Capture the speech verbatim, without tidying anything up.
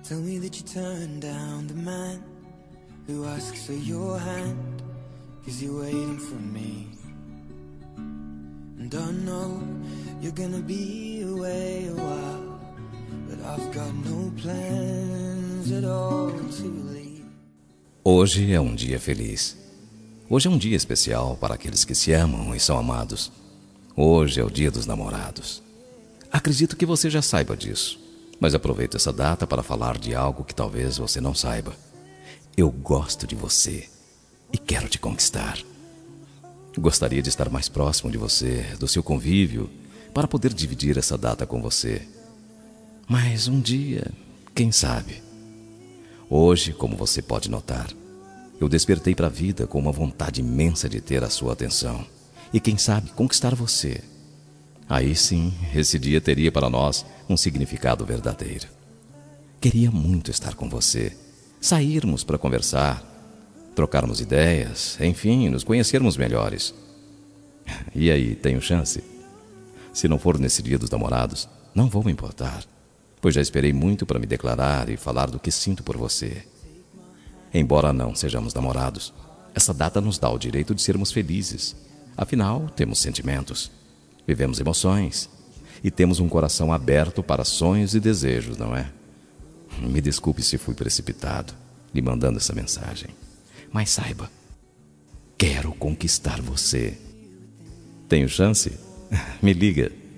Tell me that you turned down the man who asks for your hand, 'cause you're waiting for me. And I know you're gonna be away a while, but I've got no plans at all to leave. Hoje é um dia feliz. Hoje é um dia especial para aqueles que se amam e são amados. Hoje é o dia dos namorados. Acredito que você já saiba disso, mas aproveito essa data para falar de algo que talvez você não saiba. Eu gosto de você e quero te conquistar. Gostaria de estar mais próximo de você, do seu convívio, para poder dividir essa data com você. Mas um dia, quem sabe? Hoje, como você pode notar, eu despertei para a vida com uma vontade imensa de ter a sua atenção e, quem sabe, conquistar você. Aí sim, esse dia teria para nós um significado verdadeiro. Queria muito estar com você, sairmos para conversar, trocarmos ideias, enfim, nos conhecermos melhores. E aí, tenho chance? Se não for nesse dia dos namorados, não vou me importar, pois já esperei muito para me declarar e falar do que sinto por você. Embora não sejamos namorados, essa data nos dá o direito de sermos felizes. Afinal, temos sentimentos, vivemos emoções e temos um coração aberto para sonhos e desejos, não é? Me desculpe se fui precipitado, lhe mandando essa mensagem. Mas saiba, quero conquistar você. Tenho chance? Me liga.